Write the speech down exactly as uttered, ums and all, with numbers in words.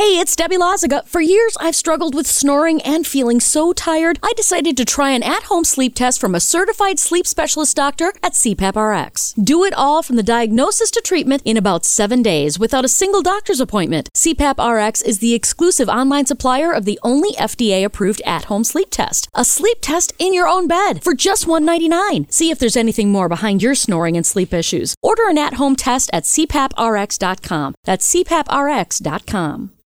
Hey, it's Debbie Loziga. For years, I've struggled with snoring and feeling so tired, I decided to try an at-home sleep test from a certified sleep specialist doctor at C PAP R X. Do it all from the diagnosis to treatment in about seven days without a single doctor's appointment. C PAP R X is the exclusive online supplier of the only F D A-approved at-home sleep test. A sleep test in your own bed for just one dollar and ninety-nine cents. See if there's anything more behind your snoring and sleep issues. Order an at-home test at C PAP R X dot com. That's C PAP R X dot com.